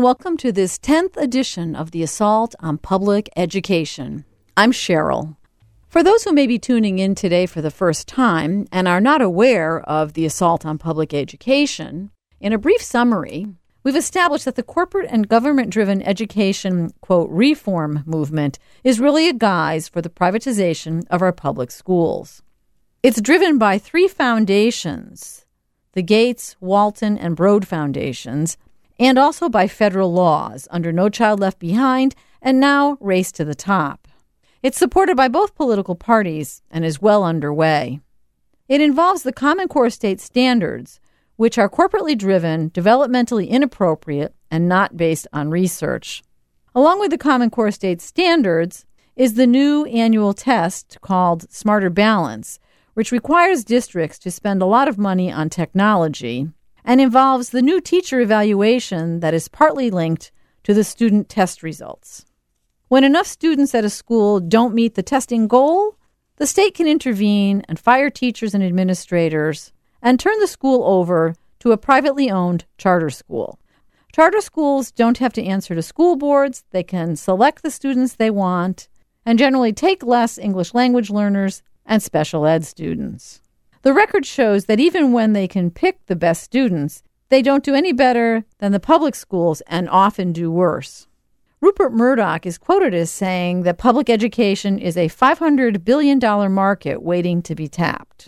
welcome to this 10th edition of the Assault on Public Education. I'm Cheryl. For those who may be tuning in today for the first time and are not aware of the Assault on Public Education, in a brief summary, we've established that the corporate and government-driven education, quote, reform movement is really a guise for the privatization of our public schools. It's driven by three foundations, the Gates, Walton, and Broad Foundations, and also by federal laws under No Child Left Behind and now Race to the Top. It's supported by both political parties and is well underway. It involves the Common Core state standards, which are corporately driven, developmentally inappropriate, and not based on research. Along with the Common Core state standards is the new annual test called Smarter Balance, which requires districts to spend a lot of money on technology and involves the new teacher evaluation that is partly linked to the student test results. When enough students at a school don't meet the testing goal, the state can intervene and fire teachers and administrators and turn the school over to a privately owned charter school. Charter schools don't have to answer to school boards. They can select the students they want and generally take less English language learners and special ed students. The record shows that even when they can pick the best students, they don't do any better than the public schools and often do worse. Rupert Murdoch is quoted as saying that public education is a $500 billion market waiting to be tapped.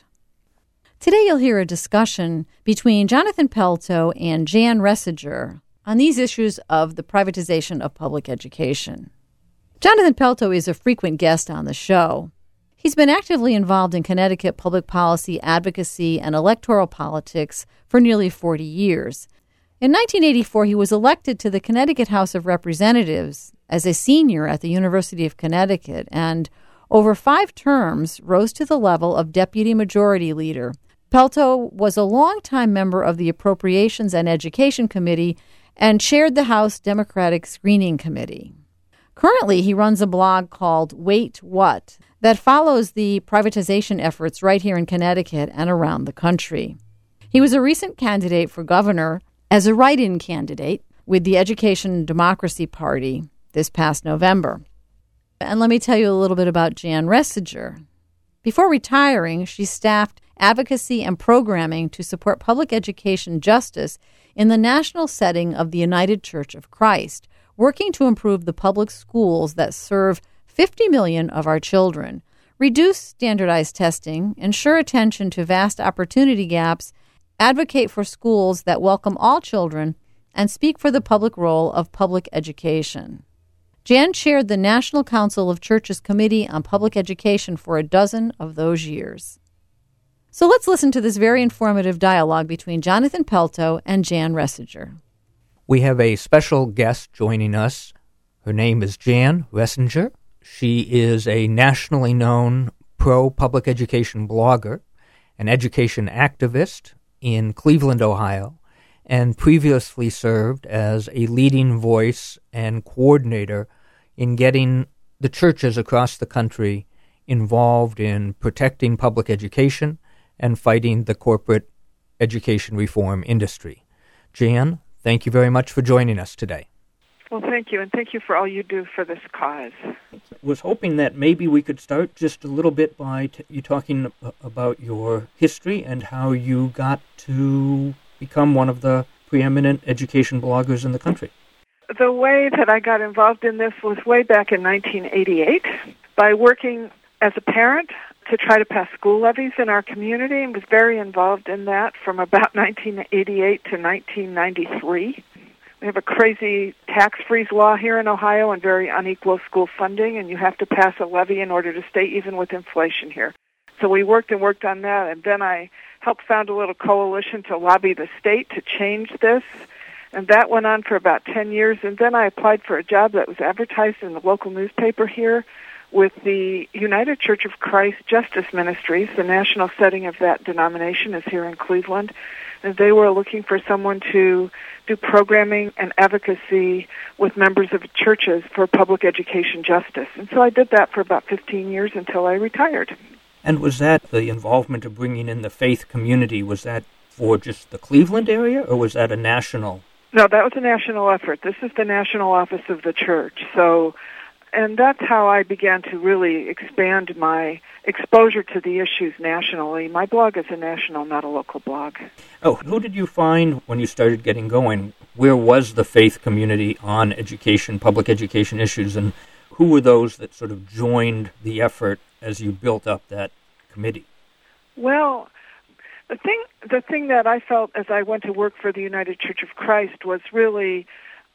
Today you'll hear a discussion between Jonathan Pelto and Jan Resiger on these issues of the privatization of public education. Jonathan Pelto is a frequent guest on the show. He's been actively involved in Connecticut public policy, advocacy, and electoral politics for nearly 40 years. In 1984, he was elected to the Connecticut House of Representatives as a senior at the University of Connecticut and, over 5 terms, rose to the level of Deputy Majority Leader. Pelto was a longtime member of the Appropriations and Education Committee and chaired the House Democratic Screening Committee. Currently, he runs a blog called Wait What? That follows the privatization efforts right here in Connecticut and around the country. He was a recent candidate for governor as a write-in candidate with the Education and Democracy Party this past November. And let me tell you a little bit about Jan Resiger. Before retiring, she staffed advocacy and programming to support public education justice in the national setting of the United Church of Christ, working to improve the public schools that serve 50 million of our children, reduce standardized testing, ensure attention to vast opportunity gaps, advocate for schools that welcome all children, and speak for the public role of public education. Jan chaired the National Council of Churches Committee on Public Education for a dozen of those years. So let's listen to this very informative dialogue between Jonathan Pelto and Jan Resiger. We have a special guest joining us. Her name is Jan Resiger. She is a nationally known pro-public education blogger, an education activist in Cleveland, Ohio, and previously served as a leading voice and coordinator in getting the churches across the country involved in protecting public education and fighting the corporate education reform industry. Jan, thank you very much for joining us today. Well, thank you, and thank you for all you do for this cause. I was hoping that maybe we could start just a little bit by you talking about your history and how you got to become one of the preeminent education bloggers in the country. The way that I got involved in this was way back in 1988 by working as a parent to try to pass school levies in our community, and was very involved in that from about 1988 to 1993. We have a crazy tax freeze law here in Ohio and very unequal school funding, and you have to pass a levy in order to stay even with inflation here. So we worked on that, and then I helped found a little coalition to lobby the state to change this, and that went on for about 10 years, and then I applied for a job that was advertised in the local newspaper here with the United Church of Christ Justice Ministries. The national setting of that denomination is here in Cleveland, and they were looking for someone to do programming and advocacy with members of churches for public education justice. And so I did that for about 15 years until I retired. And was that the involvement of bringing in the faith community, was that for just the Cleveland area, or was that a national No, that was a national effort. This is the national office of the church. And that's how I began to really expand my exposure to the issues nationally. My blog is a national, not a local blog. Oh, who did you find when you started getting going? Where was the faith community on education, public education issues, and who were those that sort of joined the effort as you built up that committee? Well, the thing that I felt as I went to work for the United Church of Christ was really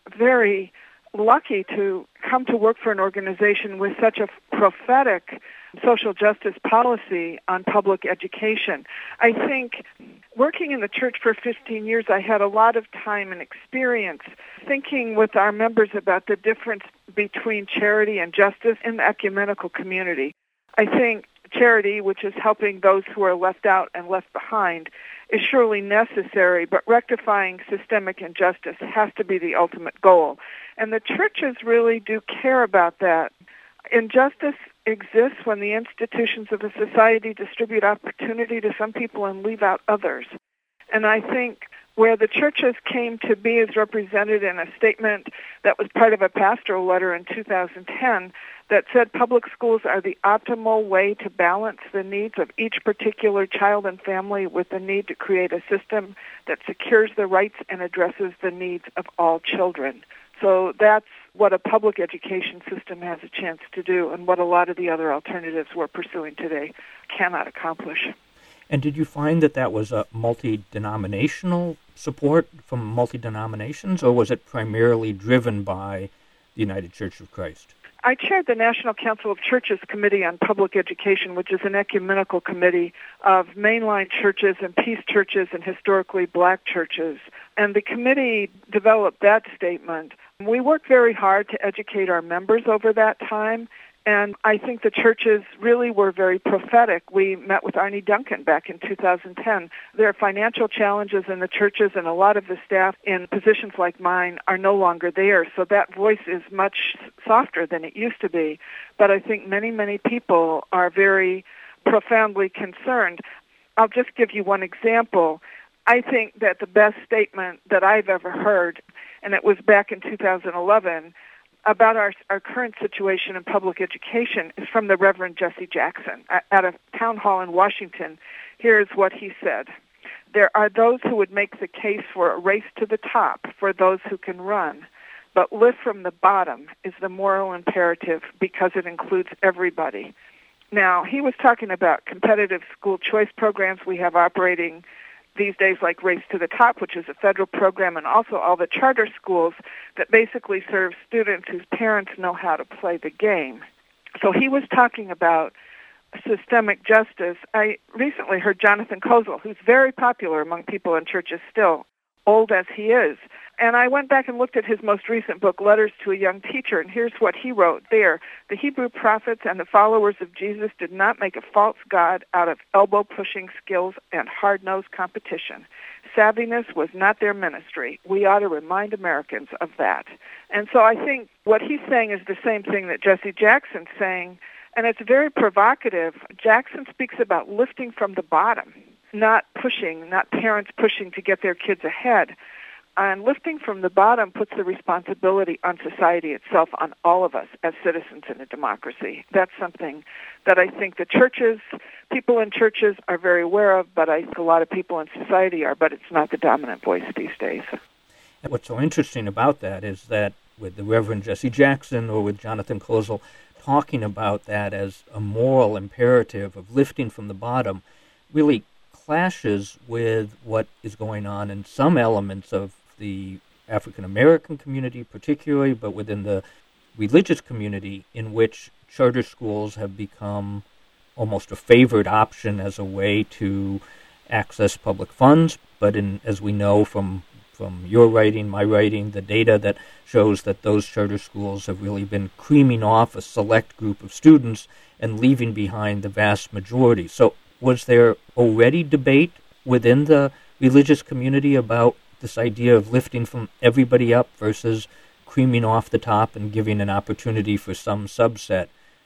very lucky to come to work for an organization with such a prophetic social justice policy on public education. I think working in the church for 15 years, I had a lot of time and experience thinking with our members about the difference between charity and justice in the ecumenical community. I think charity, which is helping those who are left out and left behind, is surely necessary, but rectifying systemic injustice has to be the ultimate goal. And the churches really do care about that. Injustice exists when the institutions of a society distribute opportunity to some people and leave out others. And I think where the churches came to be is represented in a statement that was part of a pastoral letter in 2010 that said public schools are the optimal way to balance the needs of each particular child and family with the need to create a system that secures the rights and addresses the needs of all children. So that's what a public education system has a chance to do and what a lot of the other alternatives we're pursuing today cannot accomplish. And did you find that that was a multi-denominational support from multi-denominations, or was it primarily driven by the United Church of Christ? I chaired the National Council of Churches Committee on Public Education, which is an ecumenical committee of mainline churches and peace churches and historically black churches. And the committee developed that statement. We worked very hard to educate our members over that time, and I think the churches really were very prophetic. We met with Arnie Duncan back in 2010. There are financial challenges in the churches, and a lot of the staff in positions like mine are no longer there, so that voice is much softer than it used to be. But I think many, many people are very profoundly concerned. I'll just give you one example. I think that the best statement that I've ever heard, and it was back in 2011, about our current situation in public education is from the Reverend Jesse Jackson at a town hall in Washington. Here's what he said. There are those who would make the case for a race to the top for those who can run, but lift from the bottom is the moral imperative because it includes everybody. Now, he was talking about competitive school choice programs we have operating these days, like Race to the Top, which is a federal program, and also all the charter schools that basically serve students whose parents know how to play the game. So he was talking about systemic justice. I recently heard Jonathan Kozol, who's very popular among people in churches still, old as he is. And I went back and looked at his most recent book, Letters to a Young Teacher, and here's what he wrote there. The Hebrew prophets and the followers of Jesus did not make a false god out of elbow-pushing skills and hard-nosed competition. Savviness was not their ministry. We ought to remind Americans of that. And so I think what he's saying is the same thing that Jesse Jackson's saying, and it's very provocative. Jackson speaks about lifting from the bottom, not pushing, not parents pushing to get their kids ahead. And lifting from the bottom puts the responsibility on society itself, on all of us as citizens in a democracy. That's something that I think the churches, people in churches are very aware of, but I think a lot of people in society are, but it's not the dominant voice these days. What's so interesting about that is that with the Reverend Jesse Jackson or with Jonathan Kozol talking about that as a moral imperative of lifting from the bottom really clashes with what is going on in some elements of the African-American community particularly, but within the religious community in which charter schools have become almost a favored option as a way to access public funds. But as we know from your writing, my writing, the data that shows that those charter schools have really been creaming off a select group of students and leaving behind the vast majority. So was there already debate within the religious community about this idea of lifting from everybody up versus creaming off the top and giving an opportunity for some subset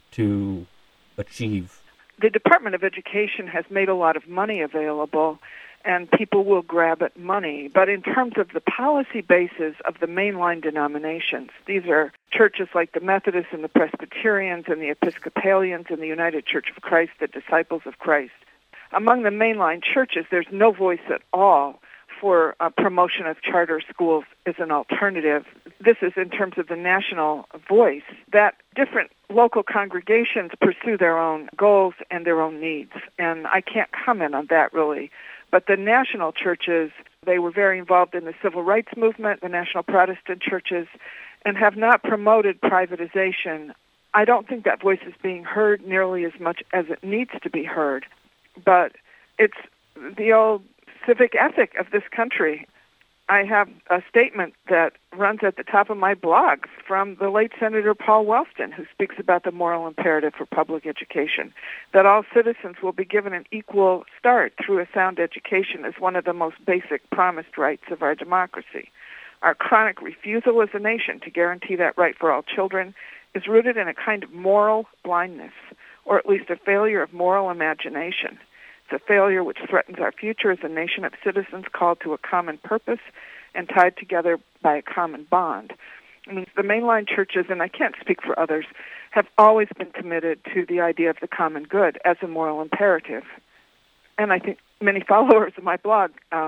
to achieve? The Department of Education has made a lot of money available, and people will grab at money. But in terms of the policy basis of the mainline denominations, these are churches like the Methodists and the Presbyterians and the Episcopalians and the United Church of Christ, the Disciples of Christ. Among the mainline churches, there's no voice at all for promotion of charter schools as an alternative. This is in terms of the national voice, that different local congregations pursue their own goals and their own needs. And I can't comment on that really. But the national churches, they were very involved in the civil rights movement, the national Protestant churches, and have not promoted privatization. I don't think that voice is being heard nearly as much as it needs to be heard. But it's the old civic ethic of this country. I have a statement that runs at the top of my blog from the late Senator Paul Wellstone, who speaks about the moral imperative for public education, that all citizens will be given an equal start through a sound education as one of the most basic promised rights of our democracy. Our chronic refusal as a nation to guarantee that right for all children is rooted in a kind of moral blindness, or at least a failure of moral imagination. It's a failure which threatens our future as a nation of citizens called to a common purpose and tied together by a common bond. I mean, the mainline churches, and I can't speak for others, have always been committed to the idea of the common good as a moral imperative. And I think many followers of my blog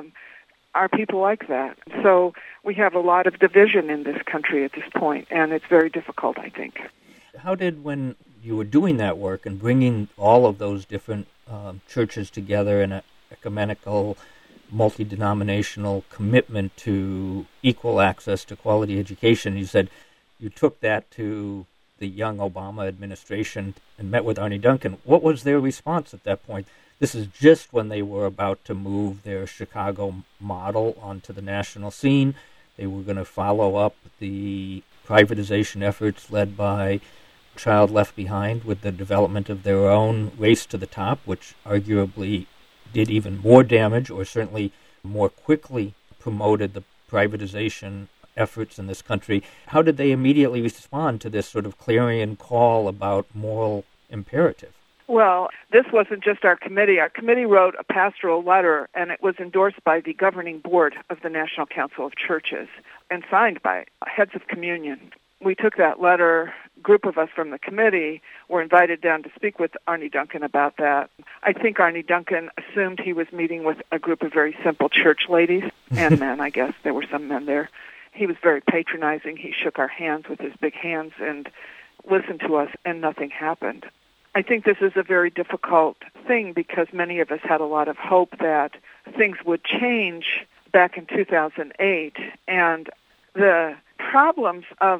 are people like that. So we have a lot of division in this country at this point, and it's very difficult, I think. How did, when you were doing that work and bringing all of those different churches together in an ecumenical, multi-denominational commitment to equal access to quality education, you said you took that to the young Obama administration and met with Arne Duncan. What was their response at that point? This is just when they were about to move their Chicago model onto the national scene. They were going to follow up the privatization efforts led by Child Left Behind with the development of their own Race to the Top, which arguably did even more damage, or certainly more quickly promoted the privatization efforts in this country. How did they immediately respond to this sort of clarion call about moral imperative? Well, this wasn't just our committee. Our committee wrote a pastoral letter, and it was endorsed by the governing board of the National Council of Churches and signed by heads of communion. We took that letter. A group of us from the committee were invited down to speak with Arne Duncan about that. I think Arne Duncan assumed he was meeting with a group of very simple church ladies and men, I guess. There were some men there. He was very patronizing. He shook our hands with his big hands and listened to us, and nothing happened. I think this is a very difficult thing because many of us had a lot of hope that things would change back in 2008, and the problems of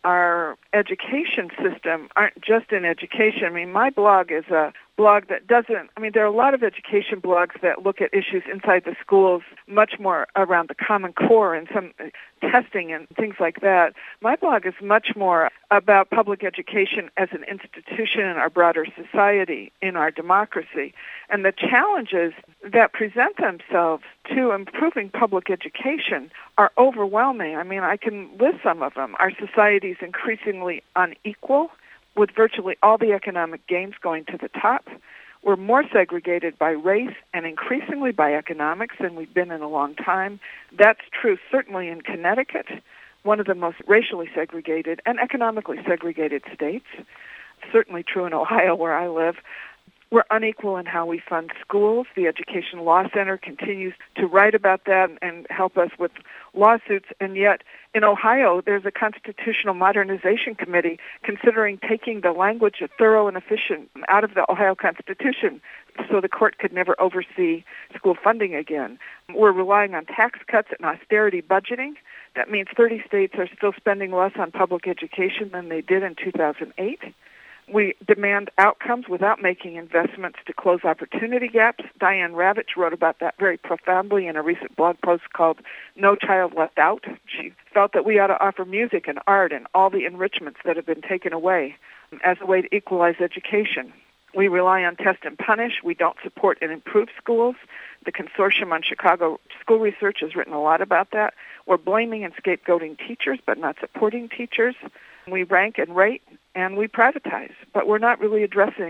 our education system aren't just in education. I mean, my blog is a blog that doesn't, there are a lot of education blogs that look at issues inside the schools much more around the Common Core and some testing and things like that. My blog is much more about public education as an institution in our broader society, in our democracy, and the challenges that present themselves to improving public education are overwhelming. I can list some of them. Our society is increasingly unequal, with virtually all the economic gains going to the top. We're more segregated by race and increasingly by economics than we've been in a long time. That's true certainly in Connecticut, one of the most racially segregated and economically segregated states. Certainly true in Ohio, where I live. We're unequal in how we fund schools. The Education Law Center continues to write about that and help us with lawsuits, and yet in Ohio, there's a constitutional modernization committee considering taking the language of thorough and efficient out of the Ohio Constitution so the court could never oversee school funding again. We're relying on tax cuts and austerity budgeting. That means 30 states are still spending less on public education than they did in 2008. We demand outcomes without making investments to close opportunity gaps. Diane Ravitch wrote about that very profoundly in a recent blog post called No Child Left Out. She felt that we ought to offer music and art and all the enrichments that have been taken away as a way to equalize education. We rely on test and punish. We don't support and improve schools. The Consortium on Chicago School Research has written a lot about that. We're blaming and scapegoating teachers but not supporting teachers. We rank and rate, and we privatize, but we're not really addressing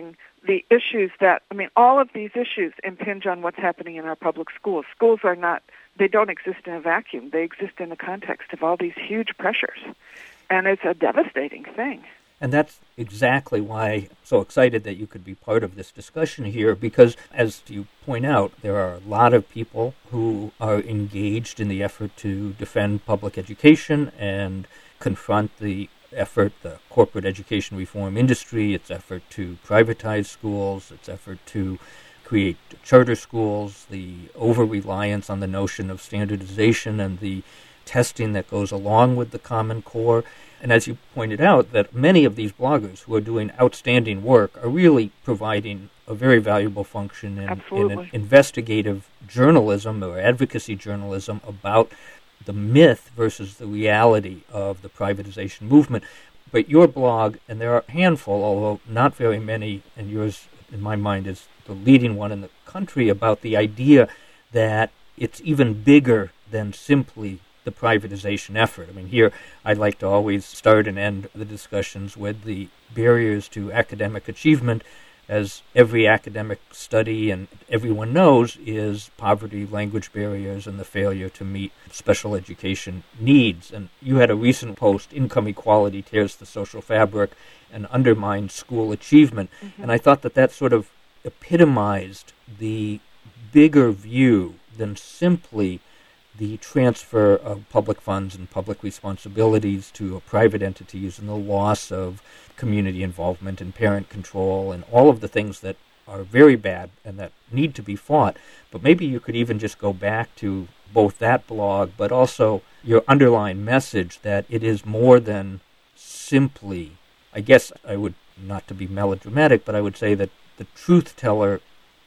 the issues that, all of these issues impinge on what's happening in our public schools. Schools they don't exist in a vacuum. They exist in the context of all these huge pressures. And it's a devastating thing. And that's exactly why I'm so excited that you could be part of this discussion here, because, as you point out, there are a lot of people who are engaged in the effort to defend public education and confront the corporate education reform industry, its effort to privatize schools, its effort to create charter schools, the over-reliance on the notion of standardization and the testing that goes along with the Common Core. And as you pointed out, that many of these bloggers who are doing outstanding work are really providing a very valuable function in an investigative journalism or advocacy journalism about the myth versus the reality of the privatization movement. But your blog, and there are a handful, although not very many, and yours, in my mind, is the leading one in the country, about the idea that it's even bigger than simply the privatization effort. Here I'd like to always start and end the discussions with the barriers to academic achievement. As every academic study and everyone knows, is poverty, language barriers, and the failure to meet special education needs. And you had a recent post, Income Equality Tears the Social Fabric and Undermines School Achievement. Mm-hmm. And I thought that sort of epitomized the bigger view than simply the transfer of public funds and public responsibilities to private entities and the loss of community involvement and parent control and all of the things that are very bad and that need to be fought. But maybe you could even just go back to both that blog but also your underlying message that it is more than simply, I guess I would, not to be melodramatic, but I would say that the truth teller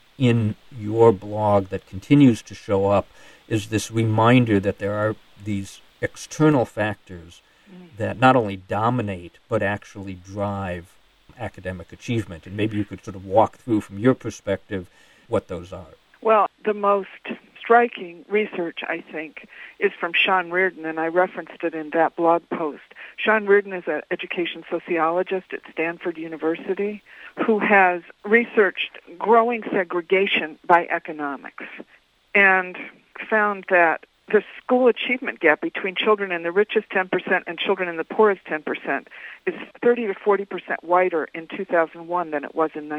in your blog that continues to show up is this reminder that there are these external factors that not only dominate but actually drive academic achievement. And maybe you could sort of walk through from your perspective what those are. Well, the most striking research, I think, is from Sean Reardon, and I referenced it in that blog post. Sean Reardon is an education sociologist at Stanford University who has researched growing segregation by economics and found that the school achievement gap between children in the richest 10% and children in the poorest 10% is 30 to 40% wider in 2001 than it was in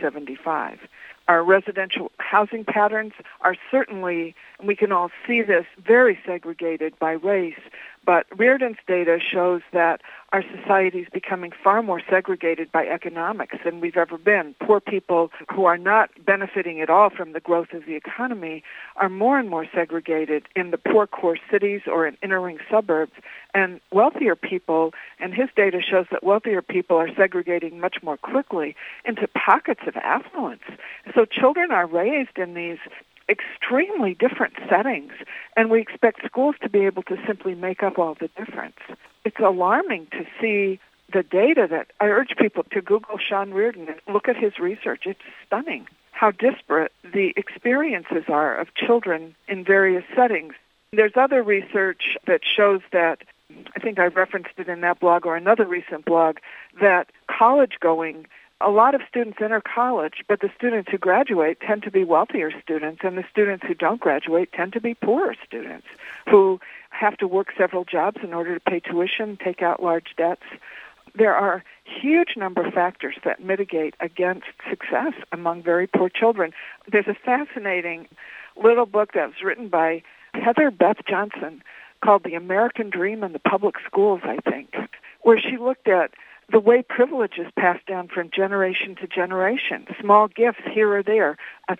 1975. Our residential housing patterns are certainly, and we can all see this, very segregated by race, but Reardon's data shows that our society is becoming far more segregated by economics than we've ever been. Poor people who are not benefiting at all from the growth of the economy are more and more segregated in the poor core cities or in inner-ring suburbs. And wealthier people, and his data shows that wealthier people are segregating much more quickly into pockets of affluence. So children are raised in these extremely different settings, and we expect schools to be able to simply make up all the difference. It's alarming to see the data that I urge people to Google Sean Reardon and look at his research. It's stunning how disparate the experiences are of children in various settings. There's other research that shows that, I think I referenced it in that blog or another recent blog, that college-going, a lot of students enter college, but the students who graduate tend to be wealthier students, and the students who don't graduate tend to be poorer students who have to work several jobs in order to pay tuition, take out large debts. There are a huge number of factors that mitigate against success among very poor children. There's a fascinating little book that was written by Heather Beth Johnson called The American Dream in the Public Schools, I think, where she looked at the way privilege is passed down from generation to generation. Small gifts here or there,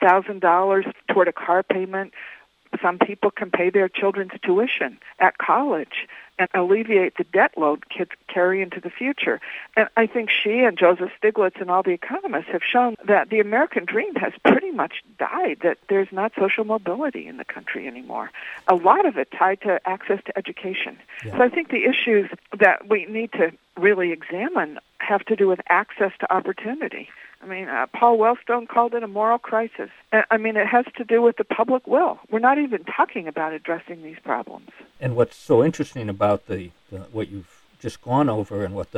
$1,000 toward a car payment. Some people can pay their children's tuition at college and alleviate the debt load kids carry into the future. And I think she and Joseph Stiglitz and all the economists have shown that the American dream has pretty much died, that there's not social mobility in the country anymore. A lot of it tied to access to education. Yeah. So I think the issues that we need to really examine have to do with access to opportunity. Paul Wellstone called it a moral crisis. It has to do with the public will. We're not even talking about addressing these problems. And what's so interesting about the what you've just gone over and what the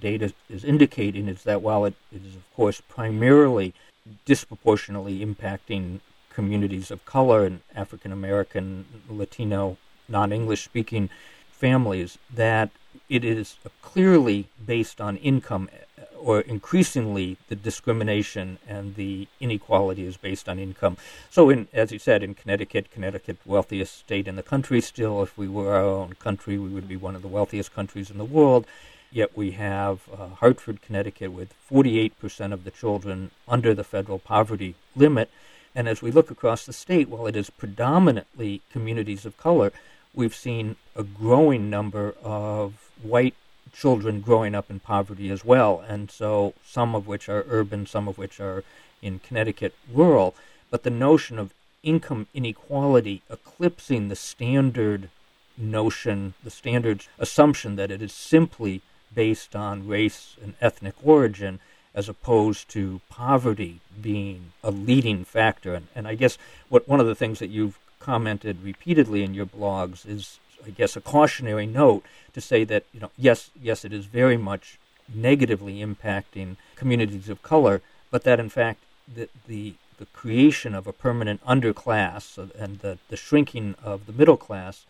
data is indicating is that while it is, of course, primarily disproportionately impacting communities of color and African American, Latino, non-English speaking families, that it is clearly based on income, or increasingly the discrimination and the inequality is based on income. So, as you said, in Connecticut, wealthiest state in the country still. If we were our own country, we would be one of the wealthiest countries in the world. Yet we have Hartford, Connecticut, with 48% of the children under the federal poverty limit. And as we look across the state, while it is predominantly communities of color, we've seen a growing number of white children growing up in poverty as well, and so some of which are urban, some of which are in Connecticut rural. But the notion of income inequality eclipsing the standard notion, the standard assumption that it is simply based on race and ethnic origin, as opposed to poverty being a leading factor. And I guess one of the things that you've commented repeatedly in your blogs is, I guess, a cautionary note to say that, yes, it is very much negatively impacting communities of color, but that in fact the creation of a permanent underclass and the shrinking of the middle class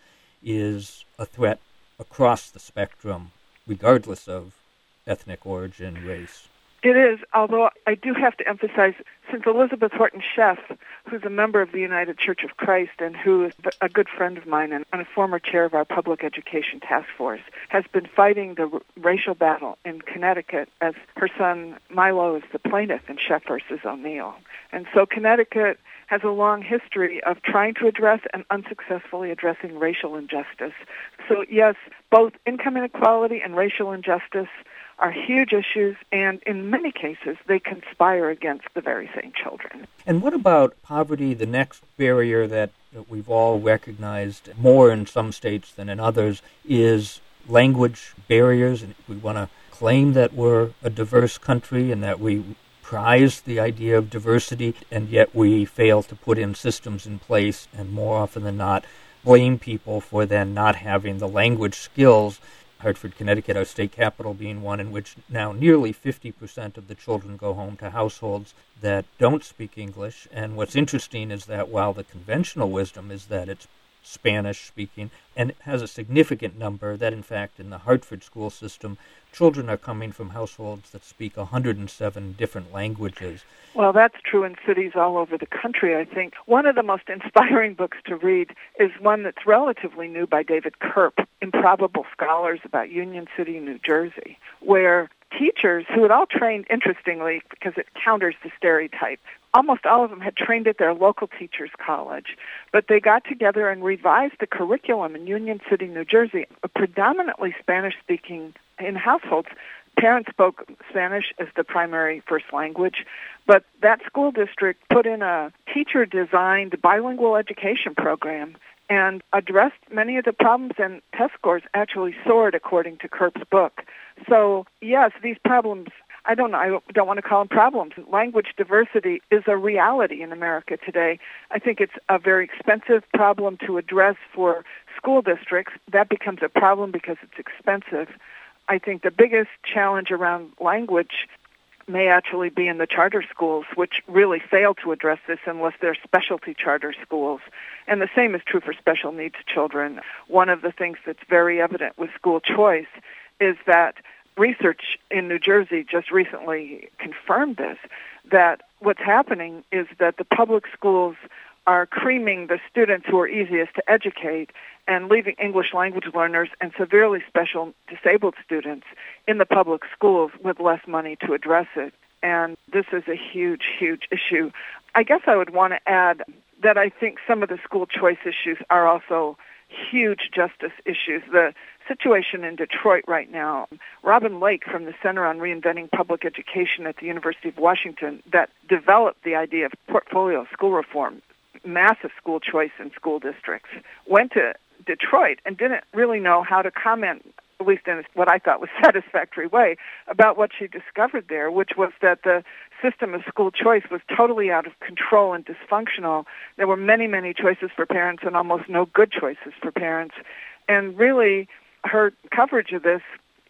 is a threat across the spectrum, regardless of ethnic origin, race. It is, although I do have to emphasize, since Elizabeth Horton Sheff, who's a member of the United Church of Christ and who is a good friend of mine and a former chair of our public education task force, has been fighting the racial battle in Connecticut as her son Milo is the plaintiff in Sheff versus O'Neill. And so Connecticut has a long history of trying to address and unsuccessfully addressing racial injustice. So yes, both income inequality and racial injustice are huge issues, and in many cases, they conspire against the very same children. And what about poverty, the next barrier that we've all recognized more in some states than in others, is language barriers? And we want to claim that we're a diverse country and that we prize the idea of diversity, and yet we fail to put in systems in place, and more often than not, blame people for then not having the language skills. Hartford, Connecticut, our state capital, being one in which now nearly 50% of the children go home to households that don't speak English. And what's interesting is that while the conventional wisdom is that it's Spanish-speaking, and it has a significant number that, in fact, in the Hartford school system, children are coming from households that speak 107 different languages. Well, that's true in cities all over the country, I think. One of the most inspiring books to read is one that's relatively new by David Kerp, Improbable Scholars About Union City, New Jersey, where teachers who had all trained, interestingly, because it counters the stereotype, almost all of them had trained at their local teachers' college, but they got together and revised the curriculum in Union City, New Jersey, a predominantly Spanish-speaking in households. Parents spoke Spanish as the primary first language, but that school district put in a teacher-designed bilingual education program and addressed many of the problems, and test scores actually soared according to Kerp's book. So, yes, these problems, I don't want to call them problems. Language diversity is a reality in America today. I think it's a very expensive problem to address for school districts. That becomes a problem because it's expensive. I think the biggest challenge around language may actually be in the charter schools, which really fail to address this unless they're specialty charter schools. And the same is true for special needs children. One of the things that's very evident with school choice is that research in New Jersey just recently confirmed this, that what's happening is that the public schools are creaming the students who are easiest to educate and leaving English language learners and severely special disabled students in the public schools with less money to address it. And this is a huge, huge issue. I guess I would want to add that I think some of the school choice issues are also huge justice issues. The situation in Detroit right now, Robin Lake from the Center on Reinventing Public Education at the University of Washington that developed the idea of portfolio school reform, massive school choice in school districts, went to Detroit and didn't really know how to comment, at least in what I thought was a satisfactory way, about what she discovered there, which was that the system of school choice was totally out of control and dysfunctional. There were many, many choices for parents and almost no good choices for parents. And really, her coverage of this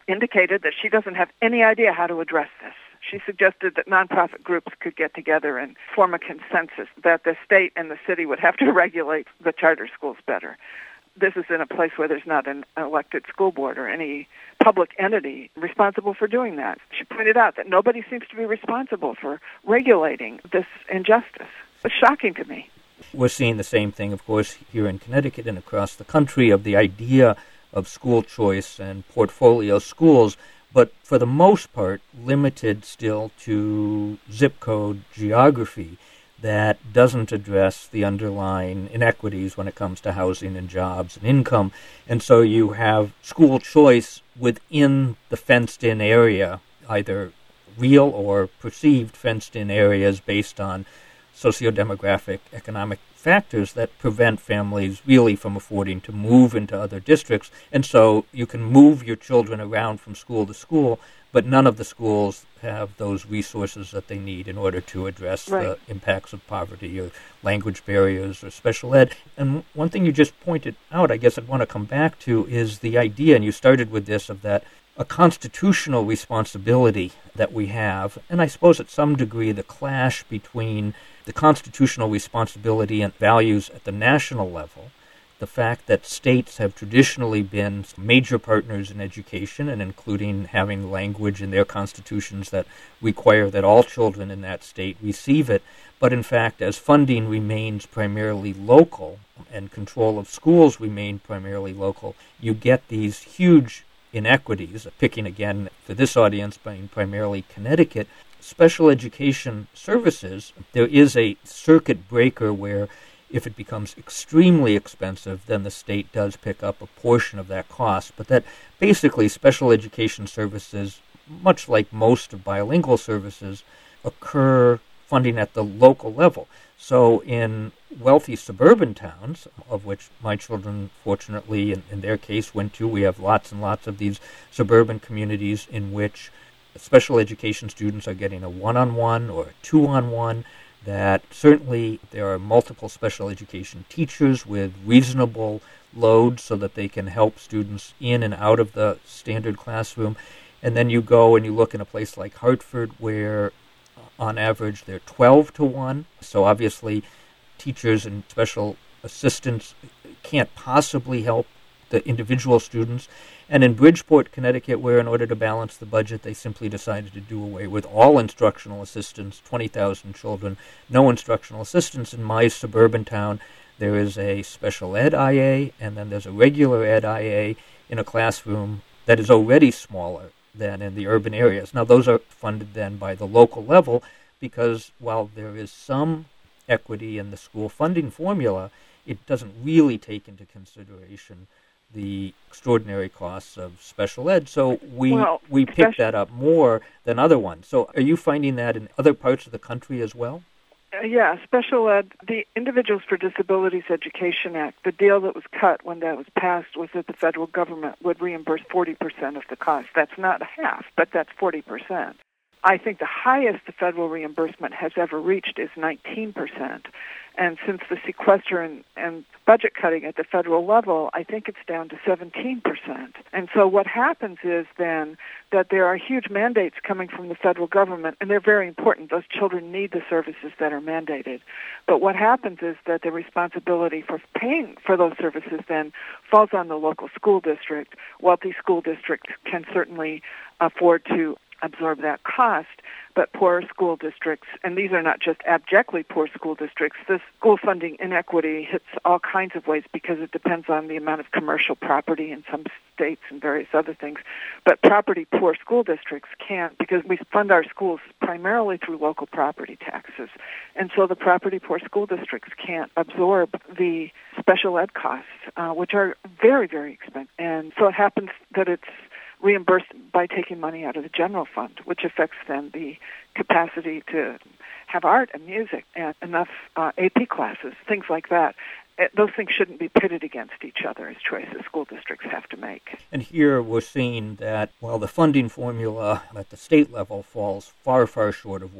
indicated that she doesn't have any idea how to address this. She suggested that nonprofit groups could get together and form a consensus that the state and the city would have to regulate the charter schools better. This is in a place where there's not an elected school board or any public entity responsible for doing that. She pointed out that nobody seems to be responsible for regulating this injustice. It's shocking to me. We're seeing the same thing, of course, here in Connecticut and across the country of the idea of school choice and portfolio schools, but for the most part limited still to zip code geography that doesn't address the underlying inequities when it comes to housing and jobs and income. And so you have school choice within the fenced-in area, either real or perceived fenced-in areas based on sociodemographic, economic factors that prevent families really from affording to move into other districts. And so you can move your children around from school to school, but none of the schools have those resources that they need in order to address the impacts of poverty or language barriers or special ed. And one thing you just pointed out, I guess I'd want to come back to, is the idea, and you started with this, of that a constitutional responsibility that we have, and I suppose at some degree the clash between the constitutional responsibility and values at the national level, the fact that states have traditionally been major partners in education, and including having language in their constitutions that require that all children in that state receive it. But in fact, as funding remains primarily local and control of schools remain primarily local, you get these huge inequities, picking again for this audience being primarily Connecticut. Special education services, there is a circuit breaker where if it becomes extremely expensive, then the state does pick up a portion of that cost. But that basically special education services, much like most of bilingual services, occur funding at the local level. So in wealthy suburban towns, of which my children, fortunately, in their case, went to, we have lots and lots of these suburban communities in which special education students are getting a one-on-one or a two-on-one, that certainly there are multiple special education teachers with reasonable load so that they can help students in and out of the standard classroom. And then you go and you look in a place like Hartford where on average they're 12-1. So obviously teachers and special assistants can't possibly help the individual students. And in Bridgeport, Connecticut, where in order to balance the budget, they simply decided to do away with all instructional assistants, 20,000 children, no instructional assistants. In my suburban town, there is a special ed IA, and then there's a regular ed IA in a classroom that is already smaller than in the urban areas. Now, those are funded then by the local level because while there is some equity in the school funding formula, it doesn't really take into consideration the extraordinary costs of special ed. So we pick that up more than other ones. So are you finding that in other parts of the country as well? Yeah, special ed, the Individuals for Disabilities Education Act, the deal that was cut when that was passed was that the federal government would reimburse 40% of the cost. That's not half, but that's 40%. I think the highest the federal reimbursement has ever reached is 19%. And since the sequester and budget cutting at the federal level, I think it's down to 17%. And so what happens is then that there are huge mandates coming from the federal government, and they're very important. Those children need the services that are mandated. But what happens is that the responsibility for paying for those services then falls on the local school district. Wealthy school districts can certainly afford to absorb that cost, but poorer school districts, and these are not just abjectly poor school districts, the school funding inequity hits all kinds of ways because it depends on the amount of commercial property in some states and various other things. But property poor school districts can't, because we fund our schools primarily through local property taxes. And so the property poor school districts can't absorb the special ed costs, which are very, very expensive. And so it happens that it's reimbursed by taking money out of the general fund, which affects then the capacity to have art and music and enough AP classes, things like that. Those things shouldn't be pitted against each other as choices school districts have to make. And here we're seeing that while the funding formula at the state level falls far, far short of what it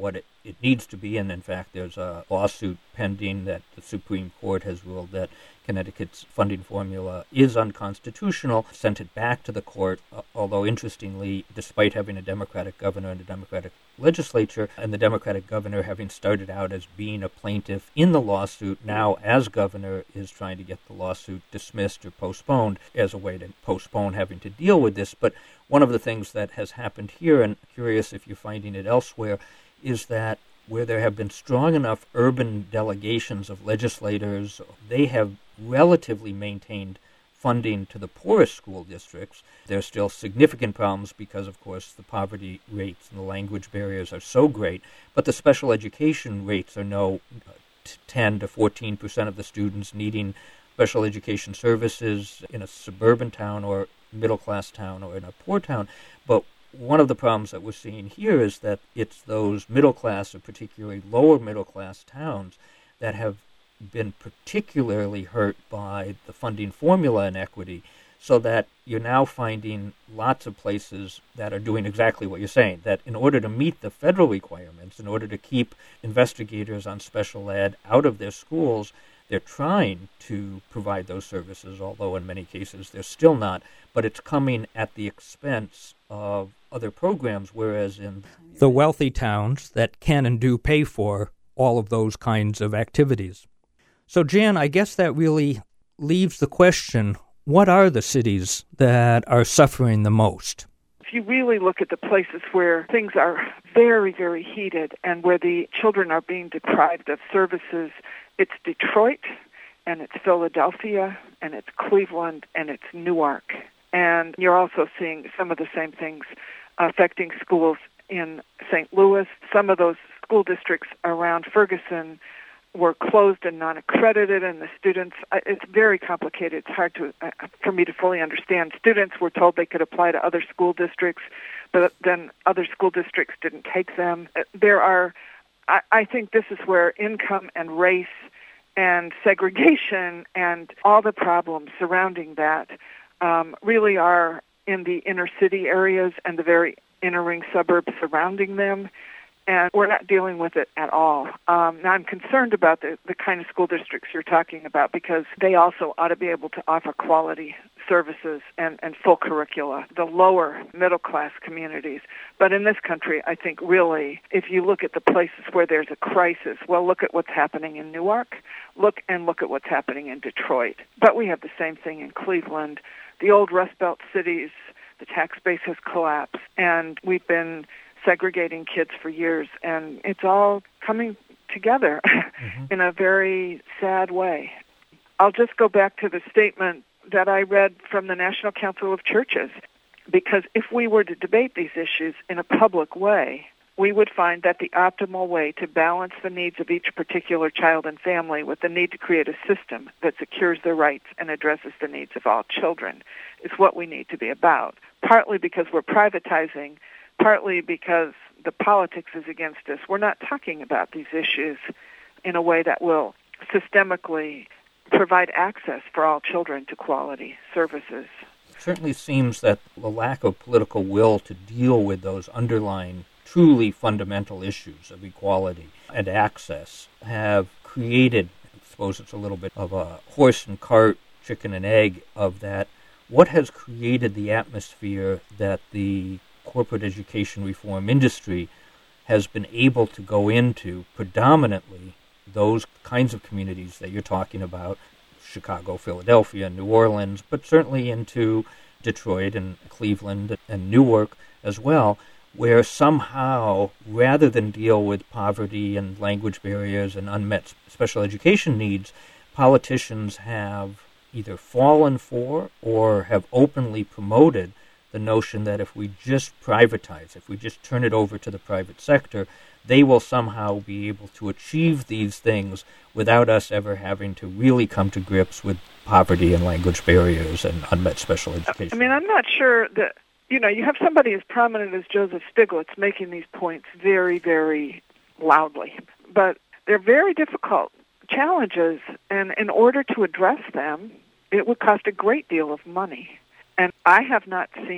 it needs to be. And in fact, there's a lawsuit pending that the Supreme Court has ruled that Connecticut's funding formula is unconstitutional, sent it back to the court, although interestingly, despite having a Democratic governor and a Democratic legislature, and the Democratic governor having started out as being a plaintiff in the lawsuit, now as governor is trying to get the lawsuit dismissed or postponed as a way to postpone having to deal with this. But one of the things that has happened here, and curious if you're finding it elsewhere, is that where there have been strong enough urban delegations of legislators, they have relatively maintained funding to the poorest school districts. There's still significant problems because, of course, the poverty rates and the language barriers are so great, but the special education rates are no 10 to 14% of the students needing special education services in a suburban town or middle-class town or in a poor town. But one of the problems that we're seeing here is that it's those middle-class or particularly lower middle-class towns that have been particularly hurt by the funding formula inequity, so that you're now finding lots of places that are doing exactly what you're saying, that in order to meet the federal requirements, in order to keep investigators on special ed out of their schools, they're trying to provide those services, although in many cases they're still not, but it's coming at the expense of other programs, whereas in the wealthy towns that can and do pay for all of those kinds of activities. So, Jan, I guess that really leaves the question, what are the cities that are suffering the most? If you really look at the places where things are very, very heated and where the children are being deprived of services, it's Detroit, and it's Philadelphia, and it's Cleveland, and it's Newark. And you're also seeing some of the same things affecting schools in St. Louis. Some of those school districts around Ferguson were closed and non-accredited, and the students, it's very complicated. It's hard for me to fully understand. Students were told they could apply to other school districts, but then other school districts didn't take them. I think this is where income and race and segregation and all the problems surrounding that really are in the inner city areas and the very inner ring suburbs surrounding them. And we're not dealing with it at all. Now, I'm concerned about the kind of school districts you're talking about, because they also ought to be able to offer quality services and full curricula, the lower middle-class communities. But in this country, I think really, if you look at the places where there's a crisis, well, look at what's happening in Newark, look at what's happening in Detroit. But we have the same thing in Cleveland. The old Rust Belt cities, the tax base has collapsed, and we've been segregating kids for years, and it's all coming together in a very sad way. I'll just go back to the statement that I read from the National Council of Churches, because if we were to debate these issues in a public way, we would find that the optimal way to balance the needs of each particular child and family with the need to create a system that secures their rights and addresses the needs of all children is what we need to be about, partly because we're privatizing, partly because the politics is against us. We're not talking about these issues in a way that will systemically provide access for all children to quality services. It certainly seems that the lack of political will to deal with those underlying truly fundamental issues of equality and access have created, I suppose it's a little bit of a horse and cart, chicken and egg of that. What has created the atmosphere that the corporate education reform industry has been able to go into predominantly those kinds of communities that you're talking about, Chicago, Philadelphia, New Orleans, but certainly into Detroit and Cleveland and Newark as well, where somehow, rather than deal with poverty and language barriers and unmet special education needs, politicians have either fallen for or have openly promoted the notion that if we just privatize, if we just turn it over to the private sector, they will somehow be able to achieve these things without us ever having to really come to grips with poverty and language barriers and unmet special education. I mean, I'm not sure that, you have somebody as prominent as Joseph Stiglitz making these points very, very loudly. But they're very difficult challenges, and in order to address them, it would cost a great deal of money. And I have not seen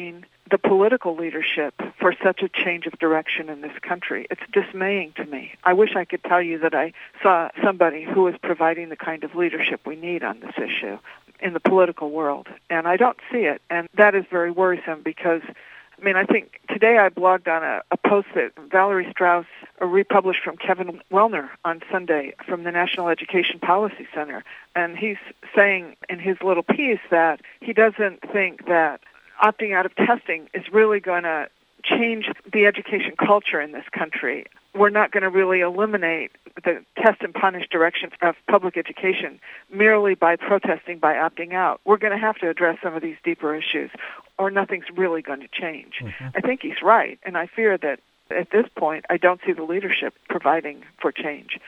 the political leadership for such a change of direction in this country. It's dismaying to me. I wish I could tell you that I saw somebody who was providing the kind of leadership we need on this issue in the political world, and I don't see it, and that is very worrisome because, I think today I blogged on a post that Valerie Strauss republished from Kevin Wellner on Sunday from the National Education Policy Center, and he's saying in his little piece that he doesn't think that opting out of testing is really going to change the education culture in this country. We're not going to really eliminate the test and punish direction of public education merely by protesting, by opting out. We're going to have to address some of these deeper issues, or nothing's really going to change. Mm-hmm. I think he's right, and I fear that at this point I don't see the leadership providing for change.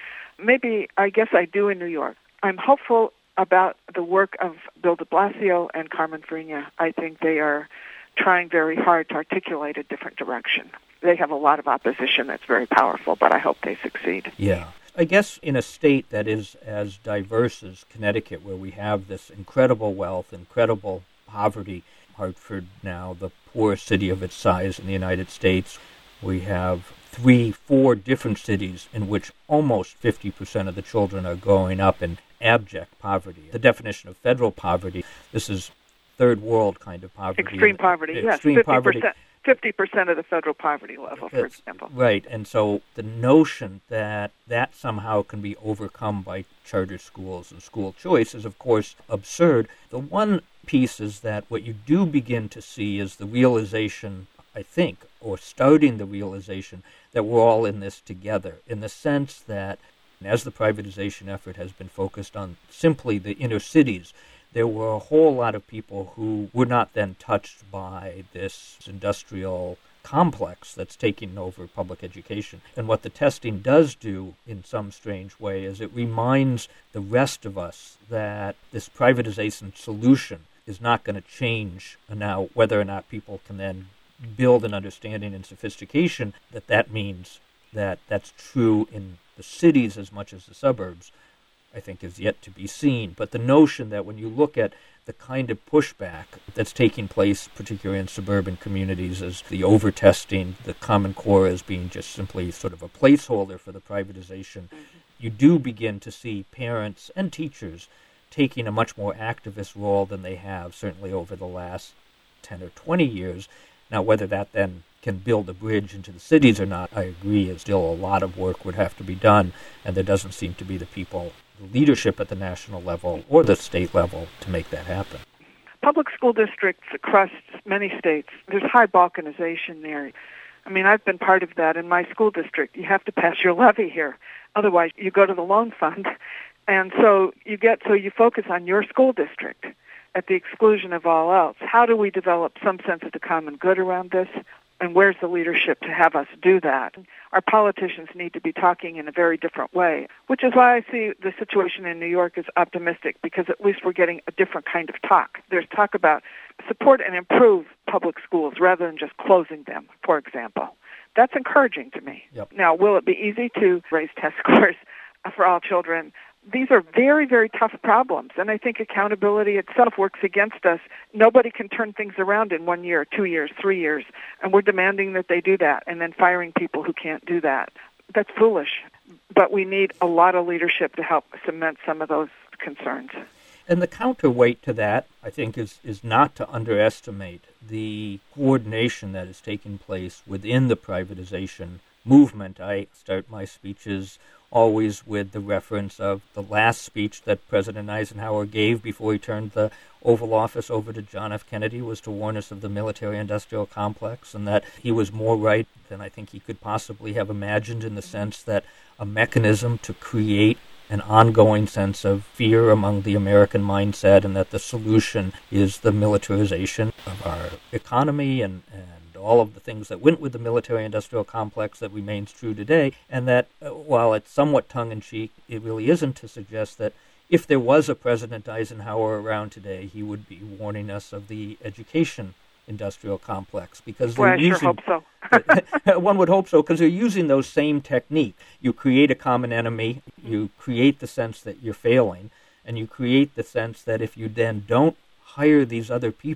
I guess I do in New York. I'm hopeful about the work of Bill de Blasio and Carmen Farina. I think they are trying very hard to articulate a different direction. They have a lot of opposition that's very powerful, but I hope they succeed. Yeah. I guess in a state that is as diverse as Connecticut, where we have this incredible wealth, incredible poverty, Hartford now, the poorest city of its size in the United States, we have 3-4 different cities in which almost 50% of the children are growing up in abject poverty. The definition of federal poverty, this is third world kind of poverty. Extreme poverty, yes. Extreme 50% of the federal poverty level, for example. Right, and so the notion that somehow can be overcome by charter schools and school choice is, of course, absurd. The one piece is that what you do begin to see is the realization, I think, or starting the realization that we're all in this together, in the sense that as the privatization effort has been focused on simply the inner cities, there were a whole lot of people who were not then touched by this industrial complex that's taking over public education. And what the testing does do in some strange way is it reminds the rest of us that this privatization solution is not going to change now whether or not people can then build an understanding and sophistication that means that that's true in the cities as much as the suburbs, I think, is yet to be seen. But the notion that when you look at the kind of pushback that's taking place, particularly in suburban communities, as the over-testing, the Common Core as being just simply sort of a placeholder for the privatization, you do begin to see parents and teachers taking a much more activist role than they have, certainly over the last 10 or 20 years. Now, whether that then can build a bridge into the cities or not, I agree, is still a lot of work would have to be done, and there doesn't seem to be the people, the leadership at the national level or the state level to make that happen. Public school districts across many states, there's high balkanization there. I've been part of that in my school district. You have to pass your levy here. Otherwise, you go to the loan fund. And so you focus on your school district at the exclusion of all else. How do we develop some sense of the common good around this? And where's the leadership to have us do that? Our politicians need to be talking in a very different way, which is why I see the situation in New York as optimistic, because at least we're getting a different kind of talk. There's talk about support and improve public schools rather than just closing them, for example. That's encouraging to me. Yep. Now, will it be easy to raise test scores for all children? These are very, very tough problems, and I think accountability itself works against us. Nobody can turn things around in 1 year, 2 years, 3 years, and we're demanding that they do that and then firing people who can't do that. That's foolish, but we need a lot of leadership to help cement some of those concerns. And the counterweight to that, I think, is not to underestimate the coordination that is taking place within the privatization movement. I start my speeches always with the reference of the last speech that President Eisenhower gave before he turned the Oval Office over to John F. Kennedy, was to warn us of the military-industrial complex, and that he was more right than I think he could possibly have imagined, in the sense that a mechanism to create an ongoing sense of fear among the American mindset, and that the solution is the militarization of our economy and all of the things that went with the military-industrial complex that remains true today, and that while it's somewhat tongue-in-cheek, it really isn't to suggest that if there was a President Eisenhower around today, he would be warning us of the education-industrial complex. Because I sure hope so. One would hope so, because they're using those same techniques. You create a common enemy, you create the sense that you're failing, and you create the sense that if you then don't hire these other people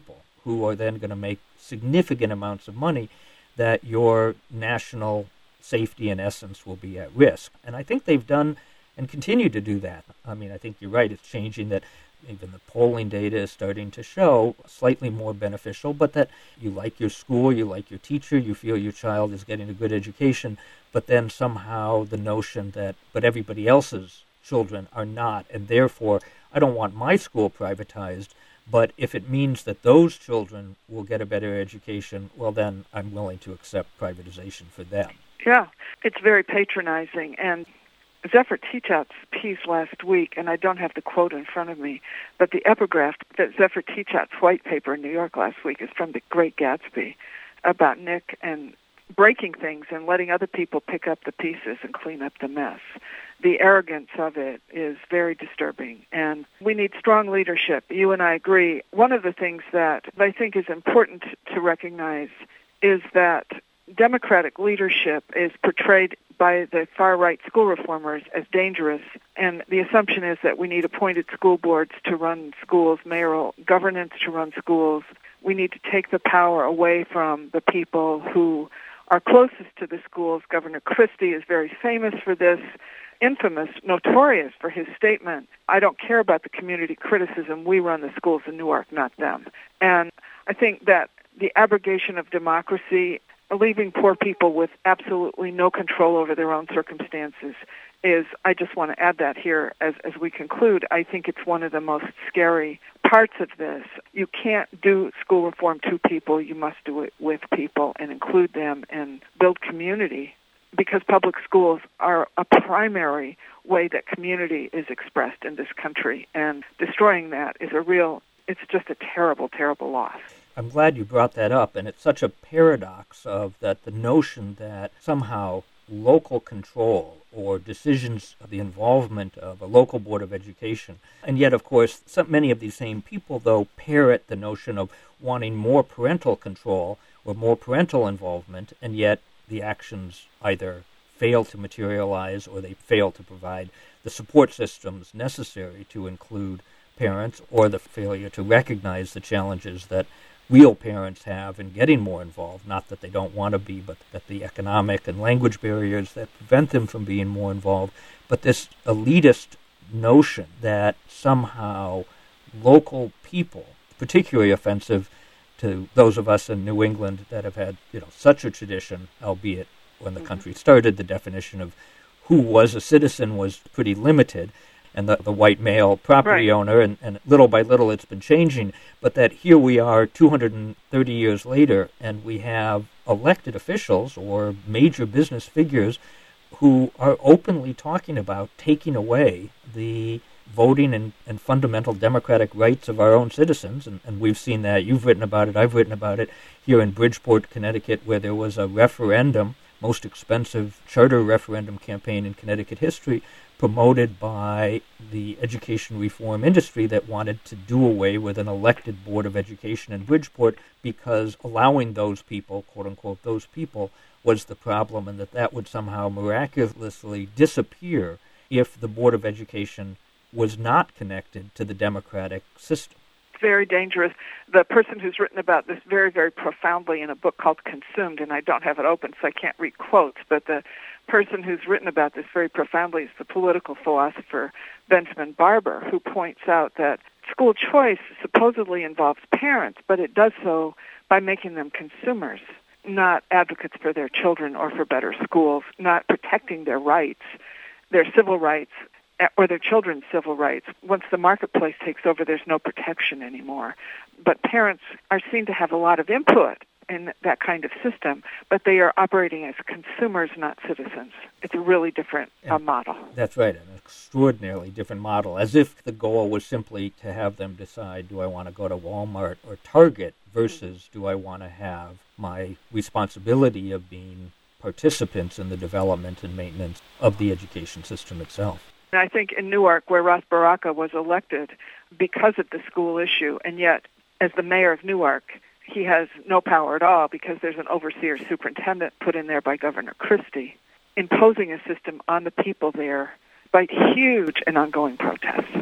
who are then going to make significant amounts of money, that your national safety, in essence, will be at risk. And I think they've done and continue to do that. I mean, I think you're right. It's changing that even the polling data is starting to show slightly more beneficial, but that you like your school, you like your teacher, you feel your child is getting a good education, but then somehow the notion that, but everybody else's children are not, and therefore I don't want my school privatized, but if it means that those children will get a better education, well, then I'm willing to accept privatization for them. Yeah, it's very patronizing. And Zephyr Teachout's piece last week, and I don't have the quote in front of me, but the epigraph that Zephyr Teachout's white paper in New York last week is from The Great Gatsby, about Nick and breaking things and letting other people pick up the pieces and clean up the mess. The arrogance of it is very disturbing, and we need strong leadership. You and I agree. One of the things that I think is important to recognize is that Democratic leadership is portrayed by the far-right school reformers as dangerous, and the assumption is that we need appointed school boards to run schools, mayoral governance to run schools. We need to take the power away from the people who are closest to the schools. Governor Christie is very famous for this, infamous, notorious for his statement, "I don't care about the community criticism. We run the schools in Newark, not them." And I think that the abrogation of democracy, leaving poor people with absolutely no control over their own circumstances is, I just want to add that here as we conclude, I think it's one of the most scary parts of this. You can't do school reform to people. You must do it with people and include them and build community, because public schools are a primary way that community is expressed in this country, and destroying that is it's just a terrible, terrible loss. I'm glad you brought that up, and it's such a paradox of that the notion that somehow local control or decisions of the involvement of a local board of education, and yet, of course, many of these same people, though, parrot the notion of wanting more parental control or more parental involvement, and yet the actions either fail to materialize or they fail to provide the support systems necessary to include parents, or the failure to recognize the challenges that real parents have in getting more involved, not that they don't want to be, but that the economic and language barriers that prevent them from being more involved. But this elitist notion that somehow local people, particularly offensive to those of us in New England that have had, such a tradition, albeit when the country started, the definition of who was a citizen was pretty limited, and the white male property owner, and little by little it's been changing, but that here we are 230 years later, and we have elected officials or major business figures who are openly talking about taking away the voting and fundamental democratic rights of our own citizens, and we've seen that. You've written about it, I've written about it, here in Bridgeport, Connecticut, where there was a referendum, most expensive charter referendum campaign in Connecticut history, promoted by the education reform industry that wanted to do away with an elected board of education in Bridgeport, because allowing those people, quote-unquote, those people, was the problem, and that would somehow miraculously disappear if the board of education was not connected to the democratic system. Very dangerous. The person who's written about this very, very profoundly in a book called Consumed, and I don't have it open, so I can't read quotes, but the person who's written about this very profoundly is the political philosopher Benjamin Barber, who points out that school choice supposedly involves parents, but it does so by making them consumers, not advocates for their children or for better schools, not protecting their rights, their civil rights, or their children's civil rights. Once the marketplace takes over, there's no protection anymore. But parents are seen to have a lot of input in that kind of system, but they are operating as consumers, not citizens. It's a really different model. That's right, an extraordinarily different model, as if the goal was simply to have them decide, do I want to go to Walmart or Target versus do I want to have my responsibility of being participants in the development and maintenance of the education system itself. And I think in Newark, where Ras Baraka was elected because of the school issue, and yet as the mayor of Newark, he has no power at all because there's an overseer superintendent put in there by Governor Christie, imposing a system on the people there by huge and ongoing protests.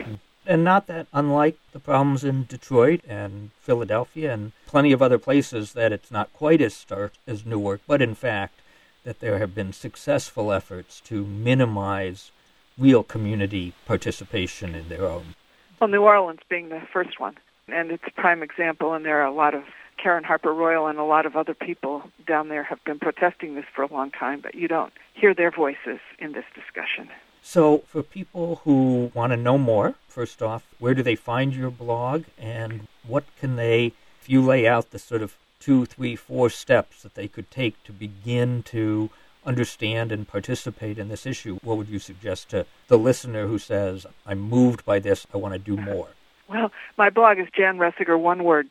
And not that unlike the problems in Detroit and Philadelphia and plenty of other places that it's not quite as stark as Newark, but in fact that there have been successful efforts to minimize real community participation in their own. Well, New Orleans being the first one, and it's a prime example, and there are a lot of Karen Harper Royal and a lot of other people down there have been protesting this for a long time, but you don't hear their voices in this discussion. So for people who want to know more, first off, where do they find your blog, and what can they, if you lay out the sort of 2, 3, 4 steps that they could take to begin to understand and participate in this issue, what would you suggest to the listener who says, I'm moved by this, I want to do more? Well, my blog is Jan Ressiger, one word,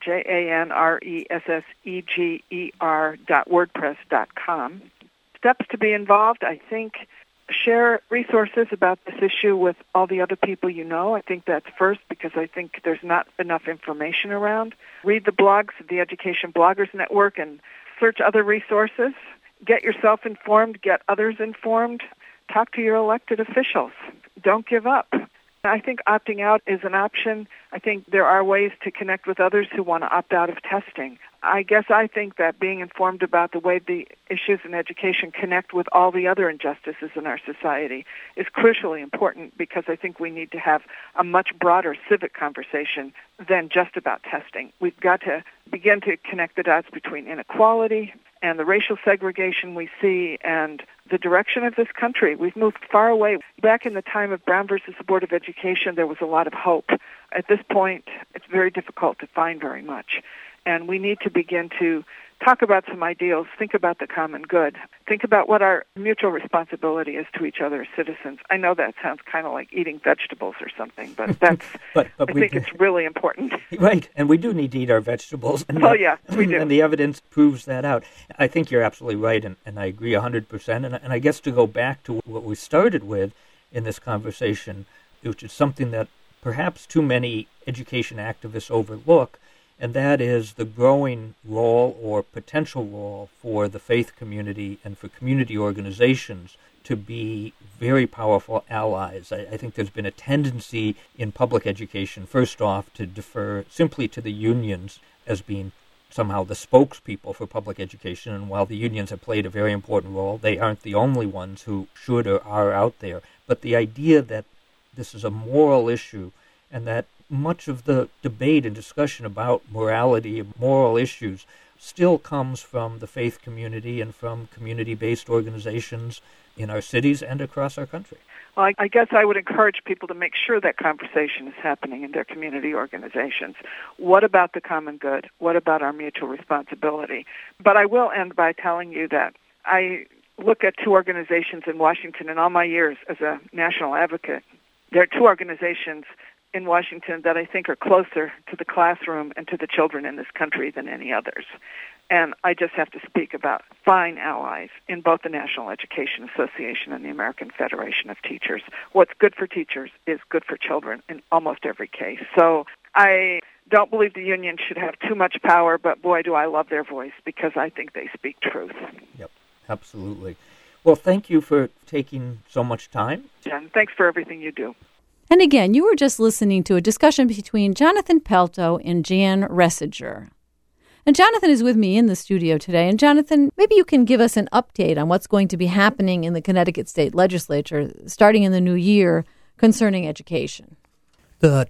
JanResseger.wordpress.com. Steps to be involved, I think, share resources about this issue with all the other people you know. I think that's first because I think there's not enough information around. Read the blogs of the Education Bloggers Network and search other resources. Get yourself informed, get others informed. Talk to your elected officials. Don't give up. I think opting out is an option. I think there are ways to connect with others who want to opt out of testing. I think that being informed about the way the issues in education connect with all the other injustices in our society is crucially important because I think we need to have a much broader civic conversation than just about testing. We've got to begin to connect the dots between inequality and the racial segregation we see and the direction of this country. We've moved far away. Back in the time of Brown versus the Board of Education, there was a lot of hope. At this point, it's very difficult to find very much. And we need to begin to talk about some ideals, think about the common good, think about what our mutual responsibility is to each other as citizens. I know that sounds kind of like eating vegetables or something, but that's, I think it's really important. Right, and we do need to eat our vegetables. And yeah, we do. And the evidence proves that out. I think you're absolutely right, and I agree 100%. And I guess to go back to what we started with in this conversation, which is something that perhaps too many education activists overlook, and that is the growing role or potential role for the faith community and for community organizations to be very powerful allies. I think there's been a tendency in public education, first off, to defer simply to the unions as being somehow the spokespeople for public education, and while the unions have played a very important role, they aren't the only ones who should or are out there. But the idea that this is a moral issue and that much of the debate and discussion about morality and moral issues still comes from the faith community and from community-based organizations in our cities and across our country. Well, I guess I would encourage people to make sure that conversation is happening in their community organizations. What about the common good? What about our mutual responsibility? But I will end by telling you that I look at 2 organizations in Washington in all my years as a national advocate. There are 2 organizations in Washington that I think are closer to the classroom and to the children in this country than any others. And I just have to speak about fine allies in both the National Education Association and the American Federation of Teachers. What's good for teachers is good for children in almost every case. So I don't believe the union should have too much power, but boy, do I love their voice because I think they speak truth. Yep, absolutely. Well, thank you for taking so much time. Jen, thanks for everything you do. And again, you were just listening to a discussion between Jonathan Pelto and Jan Ressiger. And Jonathan is with me in the studio today. And Jonathan, maybe you can give us an update on what's going to be happening in the Connecticut State Legislature starting in the new year concerning education. The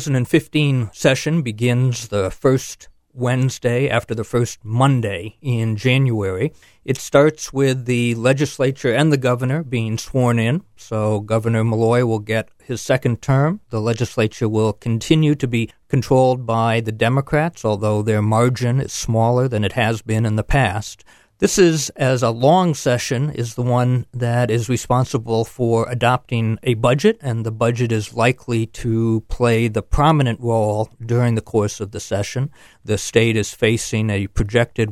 2015 session begins the first Wednesday after the first Monday in January. It starts with the legislature and the governor being sworn in. So Governor Malloy will get his second term. The legislature will continue to be controlled by the Democrats, although their margin is smaller than it has been in the past. This is, as a long session, is the one that is responsible for adopting a budget, and the budget is likely to play the prominent role during the course of the session. The state is facing a projected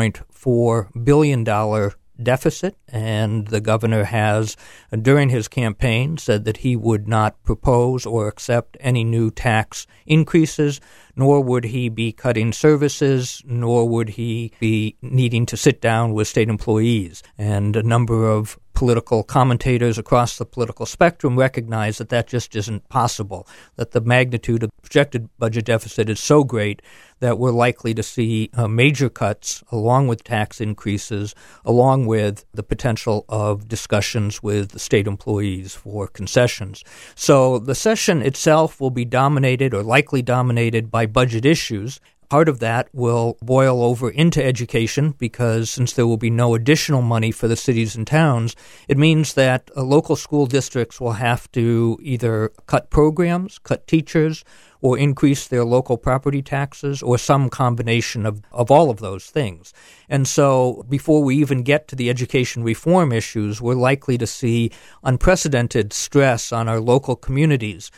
$1.4 billion deficit, and the governor has, during his campaign, said that he would not propose or accept any new tax increases, nor would he be cutting services, nor would he be needing to sit down with state employees. And a number of political commentators across the political spectrum recognize that that just isn't possible, that the magnitude of the projected budget deficit is so great that we're likely to see major cuts along with tax increases, along with the potential of discussions with the state employees for concessions. So the session itself will be dominated or likely dominated by budget issues. Part of that will boil over into education because since there will be no additional money for the cities and towns, it means that local school districts will have to either cut programs, cut teachers, or increase their local property taxes, or some combination of all of those things. And so before we even get to the education reform issues, we're likely to see unprecedented stress on our local communities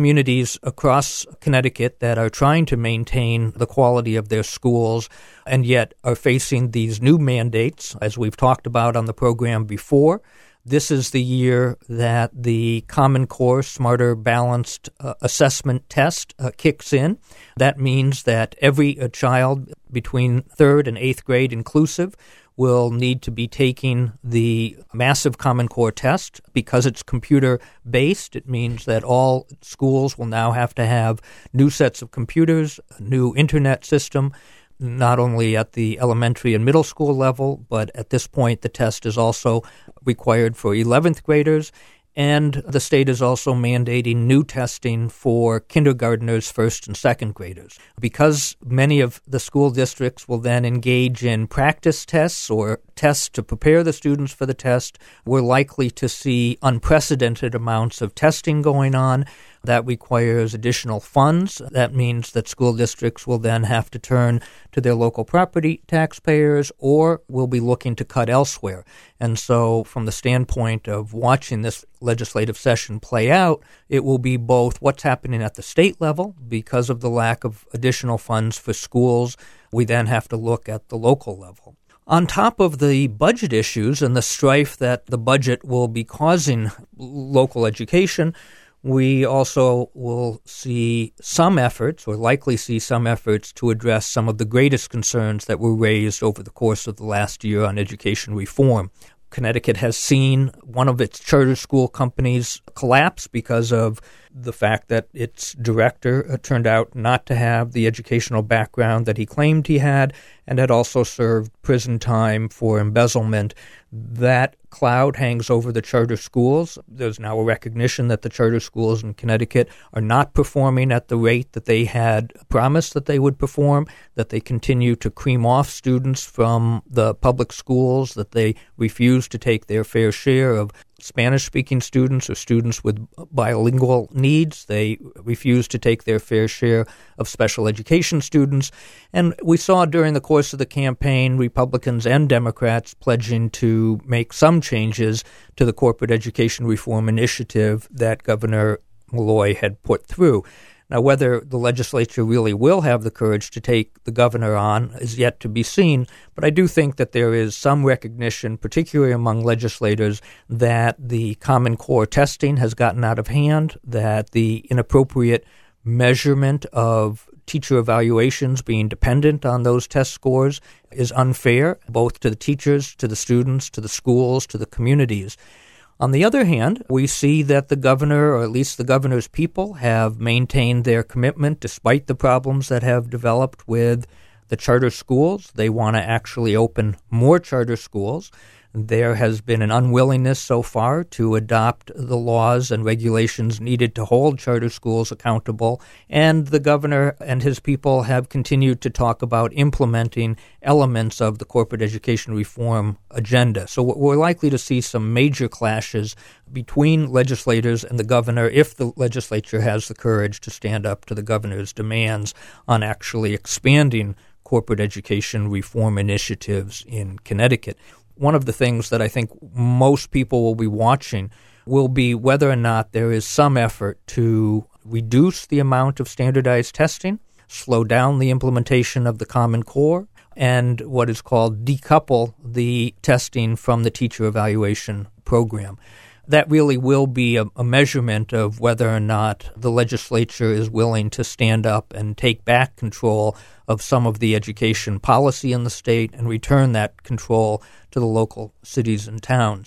across Connecticut that are trying to maintain the quality of their schools and yet are facing these new mandates, as we've talked about on the program before. This is the year that the Common Core Smarter Balanced Assessment Test kicks in. That means that every child between 3rd and 8th grade inclusive will need to be taking the massive Common Core test. Because it's computer-based, it means that all schools will now have to have new sets of computers, a new internet system, not only at the elementary and middle school level, but at this point the test is also required for 11th graders, and the state is also mandating new testing for kindergartners, 1st and 2nd graders. Because many of the school districts will then engage in practice tests or tests to prepare the students for the test, we're likely to see unprecedented amounts of testing going on. That requires additional funds. That means that school districts will then have to turn to their local property taxpayers or will be looking to cut elsewhere. And so from the standpoint of watching this legislative session play out, it will be both what's happening at the state level because of the lack of additional funds for schools. We then have to look at the local level. On top of the budget issues and the strife that the budget will be causing local education, we also will see some efforts, or likely see some efforts, to address some of the greatest concerns that were raised over the course of the last year on education reform. Connecticut has seen one of its charter school companies collapse because of the fact that its director turned out not to have the educational background that he claimed he had and had also served prison time for embezzlement. That cloud hangs over the charter schools. There's now a recognition that the charter schools in Connecticut are not performing at the rate that they had promised that they would perform, that they continue to cream off students from the public schools, that they refuse to take their fair share of Spanish-speaking students or students with bilingual needs. They refuse to take their fair share of special education students. And we saw during the course of the campaign Republicans and Democrats pledging to make some changes to the corporate education reform initiative that Governor Malloy had put through. Now, whether the legislature really will have the courage to take the governor on is yet to be seen, but I do think that there is some recognition, particularly among legislators, that the Common Core testing has gotten out of hand, that the inappropriate measurement of teacher evaluations being dependent on those test scores is unfair, both to the teachers, to the students, to the schools, to the communities. On the other hand, we see that the governor, or at least the governor's people, have maintained their commitment despite the problems that have developed with the charter schools. They want to actually open more charter schools. There has been an unwillingness so far to adopt the laws and regulations needed to hold charter schools accountable, and the governor and his people have continued to talk about implementing elements of the corporate education reform agenda. So we're likely to see some major clashes between legislators and the governor if the legislature has the courage to stand up to the governor's demands on actually expanding corporate education reform initiatives in Connecticut. One of the things that I think most people will be watching will be whether or not there is some effort to reduce the amount of standardized testing, slow down the implementation of the Common Core, and what is called decouple the testing from the teacher evaluation program. That really will be a measurement of whether or not the legislature is willing to stand up and take back control of some of the education policy in the state and return that control to the local cities and towns.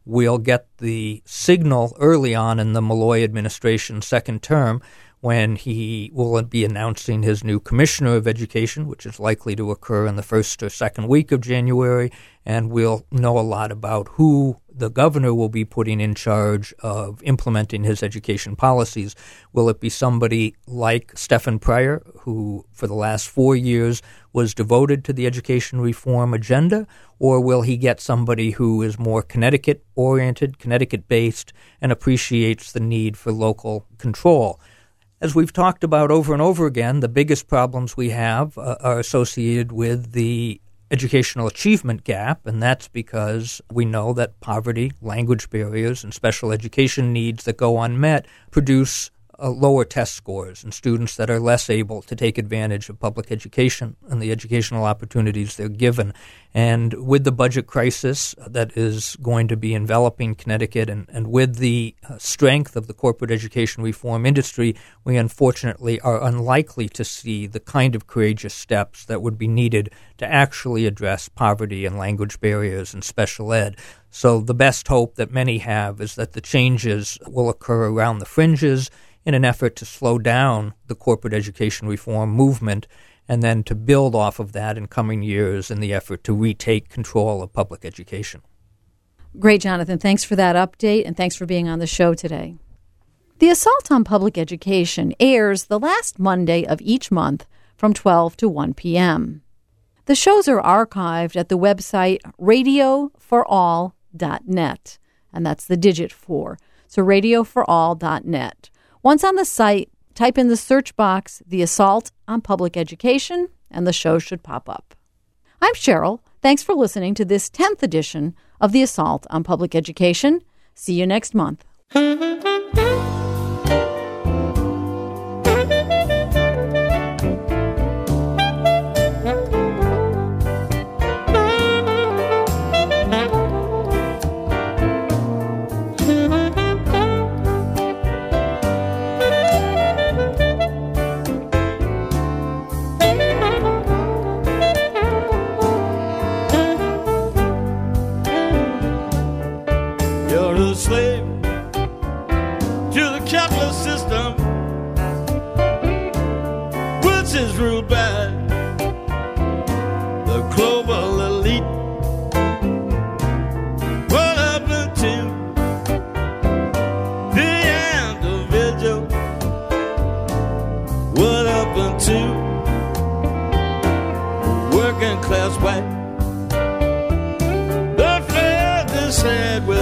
we'll get the signal early on in the Malloy administration's second term when he will be announcing his new Commissioner of Education, which is likely to occur in the first or second week of January, and we'll know a lot about who the governor will be putting in charge of implementing his education policies. Will it be somebody like Stephen Pryor, who for the last 4 years was devoted to the education reform agenda, or will he get somebody who is more Connecticut-oriented, Connecticut-based, and appreciates the need for local control? As we've talked about over and over again, the biggest problems we have are associated with the educational achievement gap, and that's because we know that poverty, language barriers, and special education needs that go unmet produce lower test scores and students that are less able to take advantage of public education and the educational opportunities they're given. And with the budget crisis that is going to be enveloping Connecticut and with the strength of the corporate education reform industry, we unfortunately are unlikely to see the kind of courageous steps that would be needed to actually address poverty and language barriers and special ed. So the best hope that many have is that the changes will occur around the fringes in an effort to slow down the corporate education reform movement and then to build off of that in coming years in the effort to retake control of public education. Great, Jonathan. Thanks for that update, and thanks for being on the show today. The Assault on Public Education airs the last Monday of each month from 12 to 1 p.m. The shows are archived at the website radioforall.net, and that's the digit 4, so radioforall.net. Once on the site, type in the search box, The Assault on Public Education, and the show should pop up. I'm Cheryl. Thanks for listening to this 10th edition of The Assault on Public Education. See you next month. Slave to the capitalist system, which is ruled by the global elite. What happened to the individual? What happened to working class white? The flag is said with